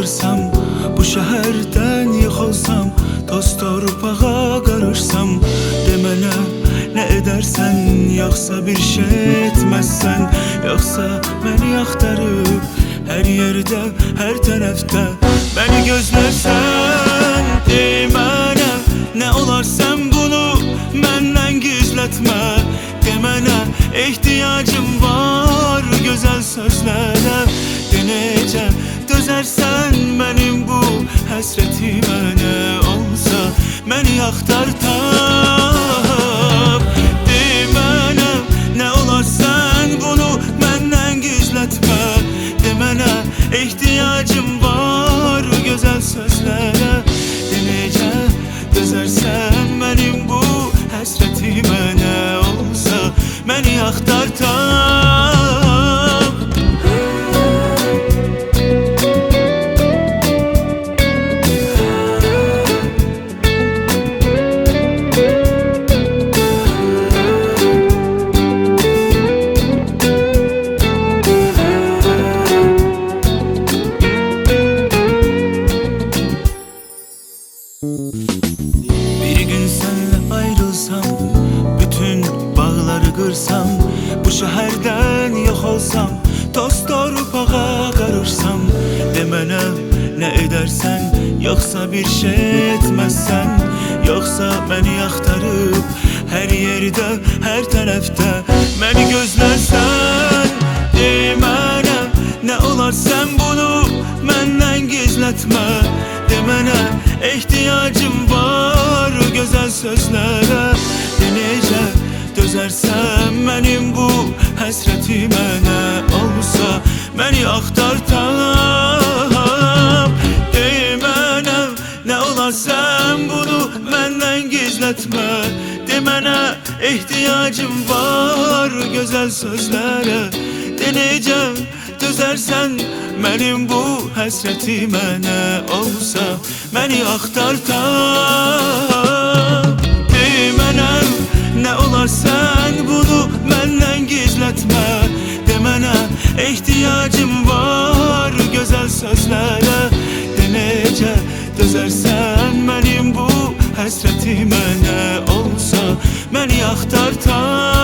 qırsam, bu şəhərdən yıxılsam, toz torpağa qarışsam, de mənə nə edərsən, yoxsa bir şey etməzsən, yoxsa məni axtarıb hər yerdə, hər tərəfdə məni gözlərsən. De mənə nə olarsan, bunu məndən gizlətmə, de mənə ehtiyacım var gözəl sözlərə, de necə dözərsən mənim bu həsrətimə, nə olsa məni axtar tap. De mənə nə olarsan, bunu məndən gizlətmə, de mənə ehtiyacım var gözəl sözlərə, de necə dözərsən mənim bu həsrətimə, nə olsa məni axtar tap. Bir gün senle ayrılsam, bütün bağları qırsam, bu şəhərdən yox olsam, toz torpağa qarışsam, de mənə nə edərsən, yoxsa bir şey etməzsən, yoxsa məni axtarıb hər yerdə, hər tərəfdə məni gözlərsən. De mənə nə olarsan, bunu məndən gizlətmə, de mənə ehtiyacım var gözəl sözlərə, de necə dözərsən mənim bu həsrətimə, nə olsa məni axtar tap. De mənə nə olarsan, bunu məndən gizlətmə, de mənə ehtiyacım var gözəl sözlərə, de necə dözərsən mənim bu həsrətimə, nə olsa məni axtar tap. De mənə nə olarsan, bunu məndən gizlətmə, de mənə ehtiyacım var gözəl sözlərə, de necə dözərsən mənim bu həsrətimə, nə olsa məni axtar tap.